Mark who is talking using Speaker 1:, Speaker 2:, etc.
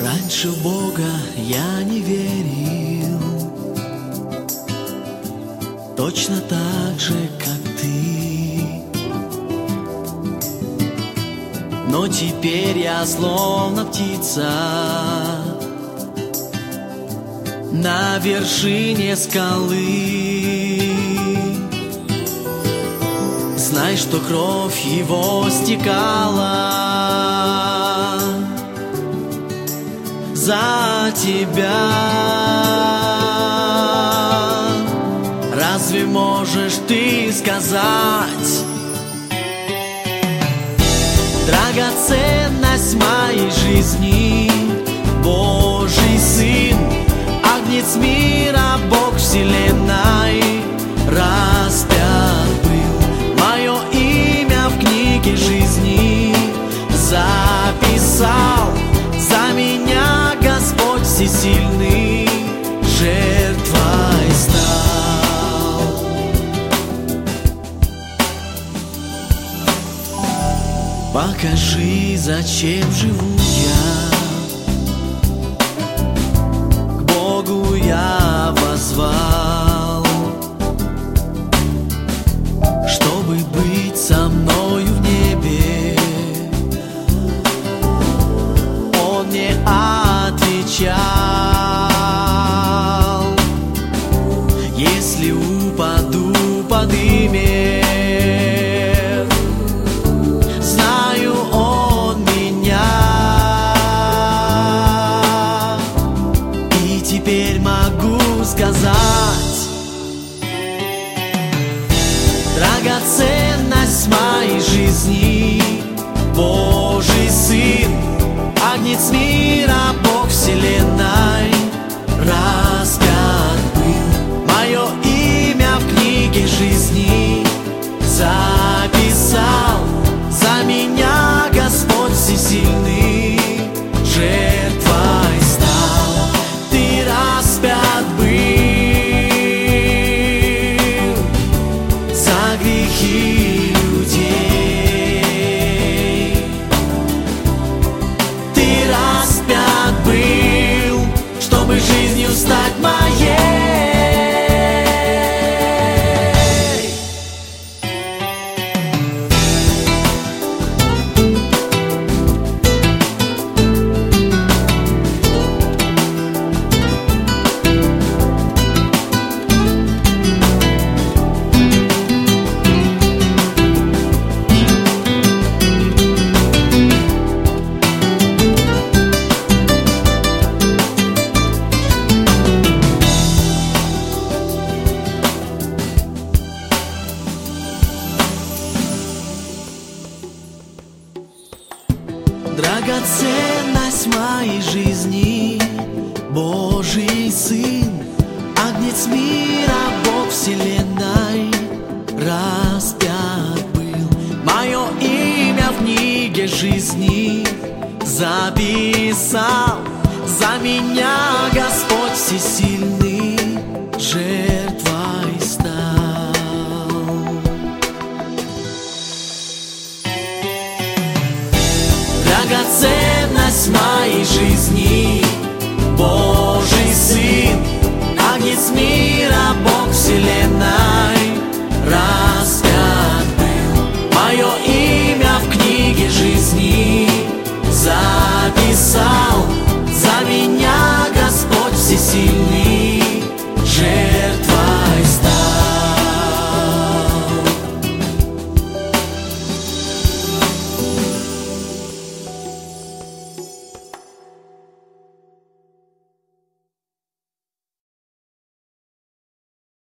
Speaker 1: Раньше в Бога я не верил, точно так же, как ты. Но теперь я словно птица на вершине скалы. Знай, что кровь его стекала за тебя. Разве можешь ты сказать: драгоценность моей жизни, Божий Сын, Агнец мира, Бог вселенной, распят был, мое имя в книге жизни записал. За меня Господь всесильный жертвой стал. Покажи, зачем живу я, к Богу я воззвал, чтобы быть со мною в небе. Он не отвечал: если упаду, подымет. Знаю, Он меня, и теперь могу сказать: драгоценность моей жизни, Божий Сын, Агнец мира, Бог вселенной, распят был, мое имя в книге жизни записал. За меня Господь всесильный жертвой стал. Ты распят был за грехи людей. Ты распят был, чтобы жизнью стать моей. Драгоценность моей жизни, Божий Сын, Агнец мира, Бог вселенной, распят был, мое имя в книге жизни записал. За меня Господь всесильный жертвой стал. Драгоценность моей жизни,